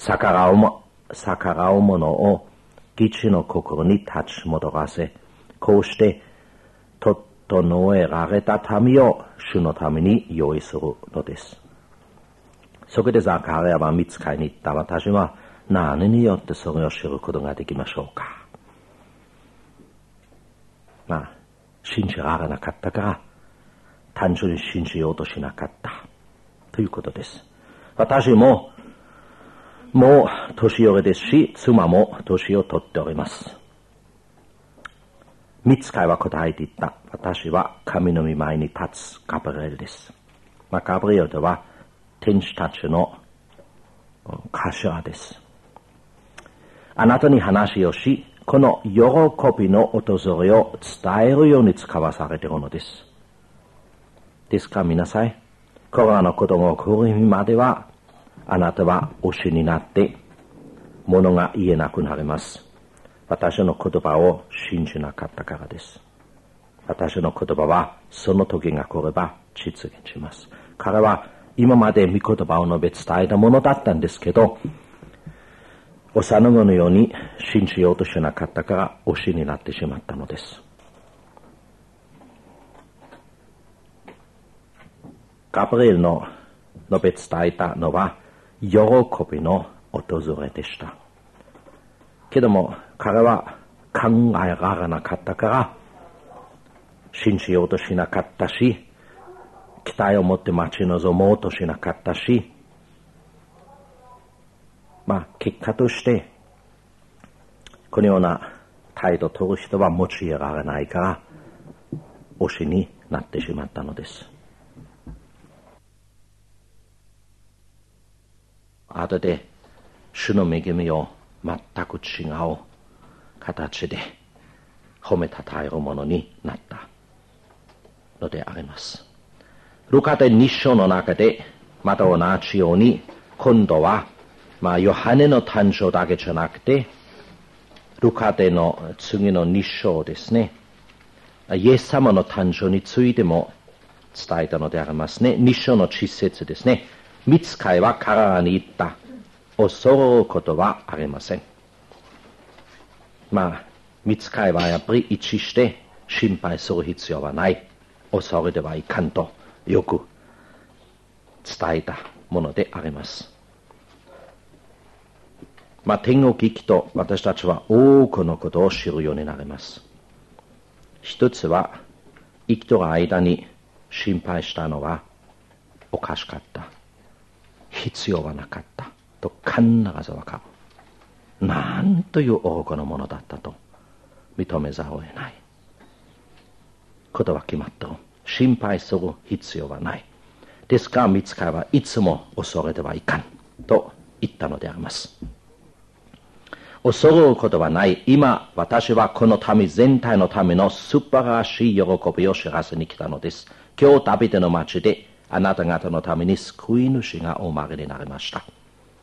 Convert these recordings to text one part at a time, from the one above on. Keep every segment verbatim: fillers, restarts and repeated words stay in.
逆らうも、逆らうものを義地の心に立ち戻らせ、こうして整えられた民を主のために用意するのです。そこでザカリアは見つかりに行った。私は何によってそれを知ることができましょうか。まあ、信じられなかったから、単純に信じようとしなかったということです。私ももう年寄りですし、妻も年を取っております。見つかいは答えていった。私は神の御前に立つガブリエルです。まあ、ガブリエルとは天使たちの頭です。あなたに話をし、この喜びの訪れを伝えるように使わされているのです。ですから皆さん、これらのことが起こるまでは、あなたは推しになって、物が言えなくなります。私の言葉を信じなかったからです。私の言葉は、その時が来れば実現します。彼は今まで御言葉を述べ伝えたものだったんですけど、幼子のように信じようとしなかったから推しになってしまったのです。ガブリエルの述べ伝えたのは喜びの訪れでした。けども彼は考えられなかったから信じようとしなかったし、期待を持って待ち望もうとしなかったし、まあ結果としてこのような態度を取る人は用いられないから推しになってしまったのです。後で主の恵みを全く違う形で褒めたたえるものになったのであります。ルカでに章の中でまた同じように今度はまあヨハネの誕生だけじゃなくてルカでの次のに章ですね、イエス様の誕生についても伝えたのでありますね。に章のち節ですね。見つかいは彼らに言った。恐れることはありません。まあ見つかいはやっぱり一致して心配する必要はない、恐れてはいかんとよく伝えたものであります。まあ天国行きと私たちは多くのことを知るようになります。一つは生きている間に心配したのはおかしかった、必要はなかったと必ずわかる。なんという愚かなものだったと認めざるを得ないことは決まっている。心配する必要はない。ですから見つかいはいつも恐れてはいかんと言ったのであります。恐れることはない。今私はこの民全体のための素晴らしい喜びを知らせに来たのです。今日ダビデの町であなた方のために救い主がお生まれになりました。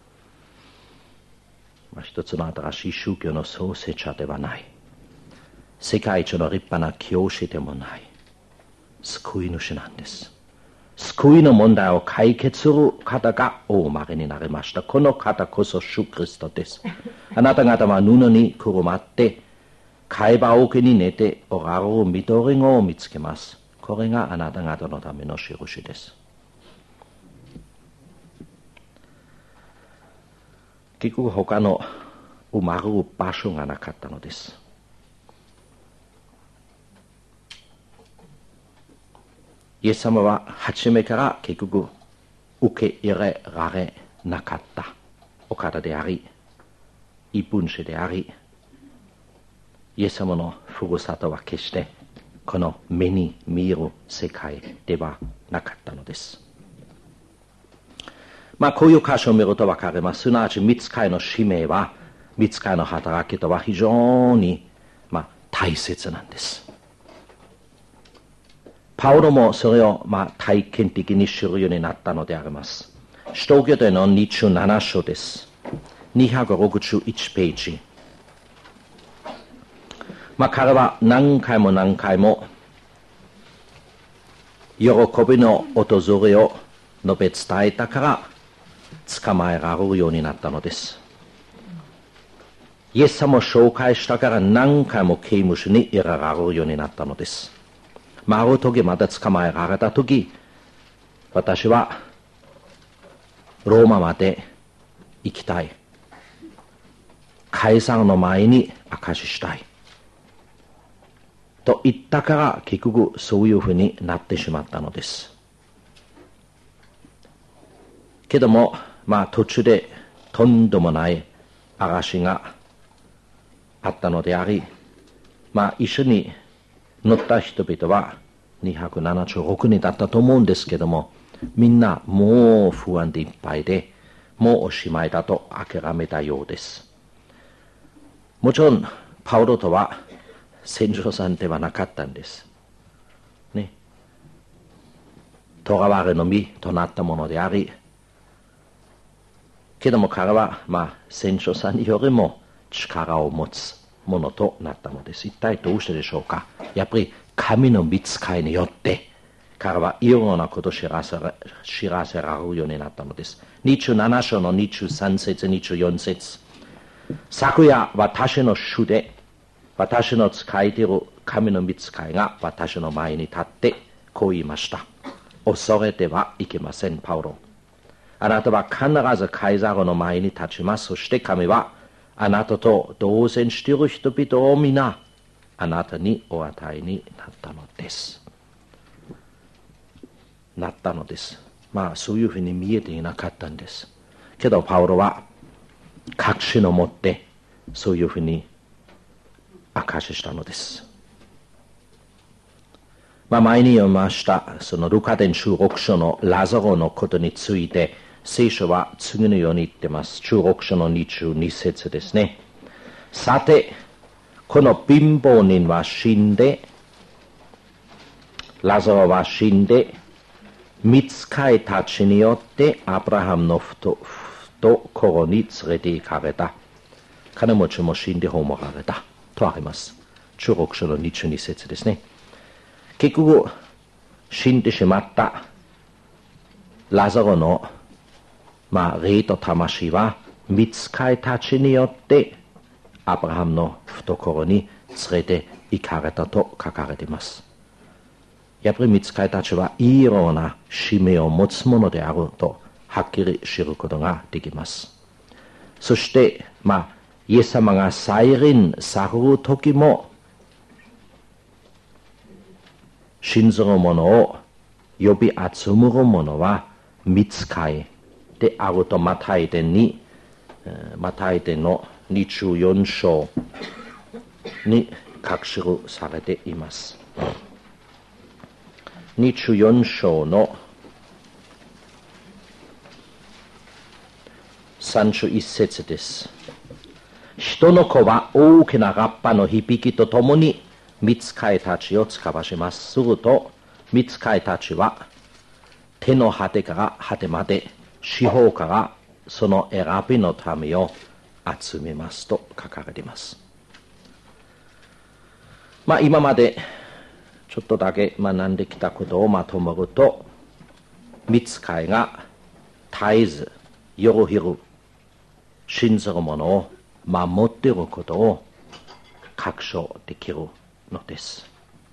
まあ、一つの新しい宗教の創設者ではない。世界一の立派な教師でもない。救い主なんです。救いの問題を解決する方がお生まれになりました。この方こそ主クリストです。あなた方は布にくるまって貝羽桶に寝ておられる緑子を見つけます。これがあなた方のための印です。結局他の生まれる場所がなかったのです。イエス様は初めから結局受け入れられなかったお方であり、異分子であり、イエス様のふるさとは決してこの目に見える世界ではなかったのです。まあこういう箇所を見ると分かります。すなわち御使いの使命は、御使いの働きとは非常にまあ大切なんです。パウロもそれをまあ体験的に知るようになったのであります。使徒行伝のにじゅうなな章です。にひゃくろくじゅういちページ。まあ彼は何回も何回も喜びの訪れを述べ伝えたから、 捕まえられるようになったのです。イエス様を紹介したから何回も刑務所に入れられるようになったのです。まあ、ある時また捕まえられた時、私はローマまで行きたい。カエサルの前に証ししたい。と言ったから結局そういうふうになってしまったのです。けども、まあ途中でとんでもない嵐があったのであり、まあ一緒に乗った人々はにひゃくななじゅうろくにんだったと思うんですけども、みんなもう不安でいっぱいで、もうおしまいだと諦めたようです。もちろんパウロとは戦場さんではなかったんです。ね。囚われの身となったものであり、けども彼は、まあ、戦場さんよりも力を持つものとなったのです。一体どうしてでしょうか。やっぱり神の御使いによって彼はいろんなことを知らせら知らせられるようになったのです。にじゅうなな章のにじゅうさん節、にじゅうよん節。昨夜私の主で私の使いている神の御使いが私の前に立ってこう言いました。恐れてはいけません、パウロ。あなたは必ずカイザルの前に立ちます。そして神はあなたと同然している人々を皆あなたにお与えになったのです。なったのです。まあそういうふうに見えていなかったんです。けどパウロは確信を持ってそういうふうに証ししたのです。まあ前に読みましたそのルカ伝じゅうろく章のラザロのことについて聖書は次のように言っています。じゅうろく章のにじゅうに節ですね。さてこの貧乏人は死んでラザロは死んで御使いたちによってアブラハムの懐に連れて行かれた。金持ちも死んで葬られたとあります。じゅうろく章のにじゅうに節ですね。結局死んでしまったラザロの、まあ、霊と魂は御使いたちによってアブラハムの懐に連れて行かれたと書かれています。やっぱり御使いたちはいろんな使命を持つものであるとはっきり知ることができます。そしてまあイエス様が再臨される時も信ずる者を呼び集める者は御使いであるとマタイ伝にマタイ伝のにじゅうよん章に書き記されています。にじゅうよん章のさんじゅういち節です。人の子は大きなラッパの響きとともに御使いたちを使わします。すると御使いたちは手の果てから果てまで四方からその選びの民を集めますと書かれています。まあ今までちょっとだけ学んできたことをまとめると、御使いが絶えず夜昼信ずる者を守っていることを確証できるのです。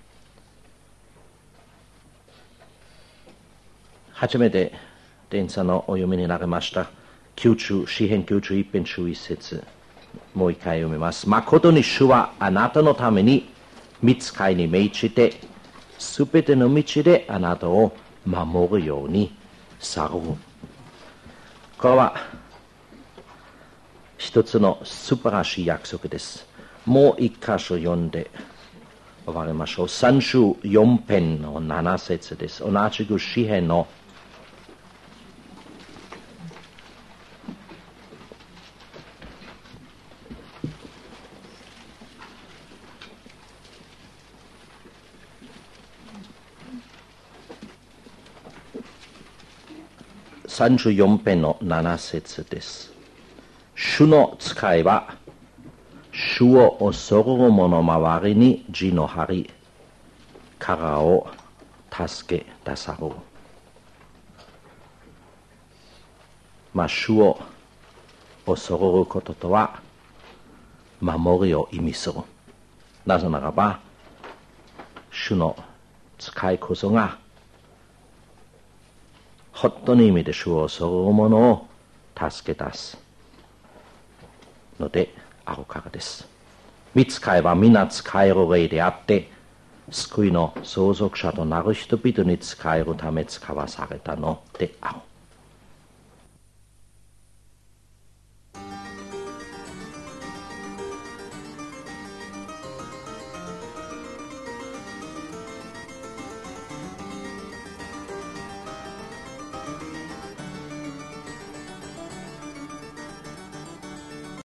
初めて伝さのお読みになりましたきゅうじゅう詩編きゅうじゅういち編じゅういち節、もう一回読みます。誠に主はあなたのために御使いに命じてすべての道であなたを守るようにされる。これは一つの素晴らしい約束です。もう一箇所読んで終わりましょう。さんじゅうよん編のなな節です。同じく詩編のさんじゅうよん編のなな節です。主の使いは主を恐る者周りに地の張り、彼らを助け出さる。 まあ、主を恐ることとは守りを意味する。なぜならば主の使いこそが本当の意味で主を恐る者を助け出すのであるからです。御使いは皆使える霊であって救いの相続者となる人々に使えるため使わされたのである。